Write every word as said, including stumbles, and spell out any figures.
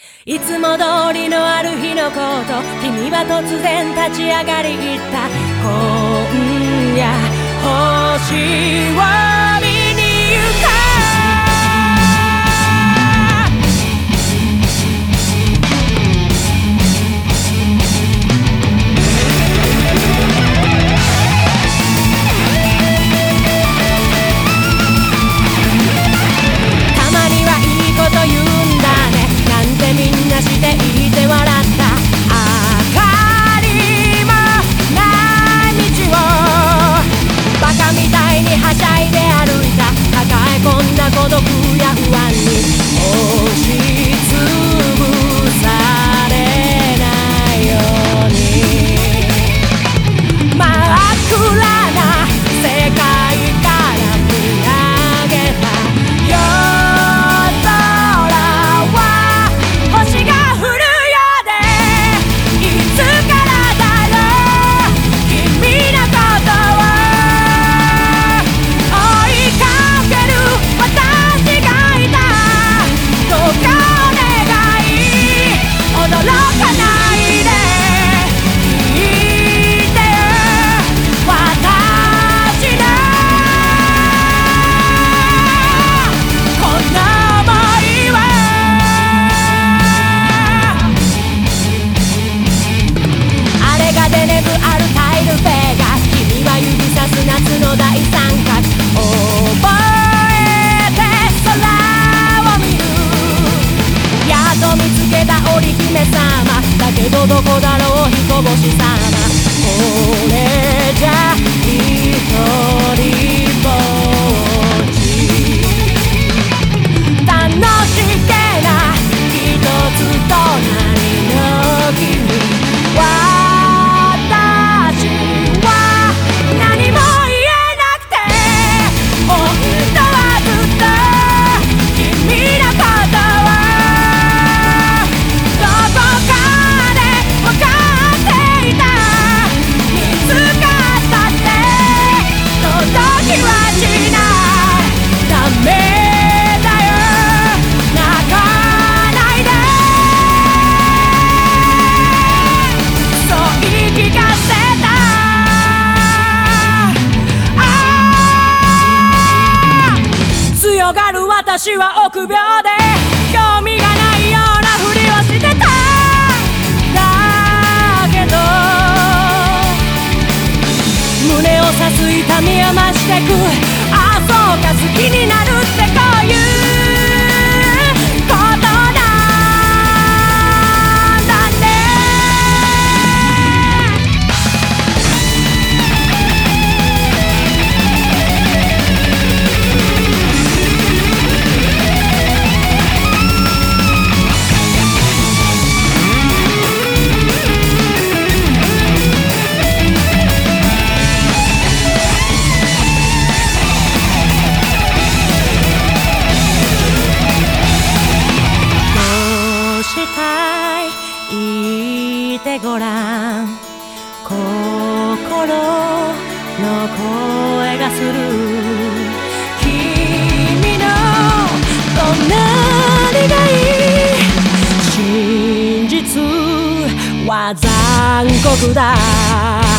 いつも通りのある日のこと、君は突然立ち上がり言った。今夜星を見に行こう。たまにはいいこと言うんだねなんてみんなしていて笑った。明かりもない道をバカみたいにはしゃいで歩いた。抱え込んだ孤独や不安に押しつぶされないように真っ暗な世界から見上げた夜空は星が降るようでいつからだろう君のことを追いかける私がいた。どうかお願い驚かないで聞いてよ私のこの想いは。あれがデネブあるタイルペガ君は指さす夏の大三角覚えて空を見る。やっと見つけた織姫様だけどどこだろう彦星様。これじゃ一人ぼっち楽しげな一つ隣の君。私は何も言えなくて本当はずっと君のことをどこかで分かっていた。見つかったって届きはしない。ダメだよ泣かないでそう言い聞かせた。ああ強がる私は臆病で興味がないようなふりをしてた。だけど胸を刺す痛みは増してく。ああそうか好きになるってこういうことなんだね。どうしたい言ってごらん。心の声がする。君の隣がいい。真実は残酷だ。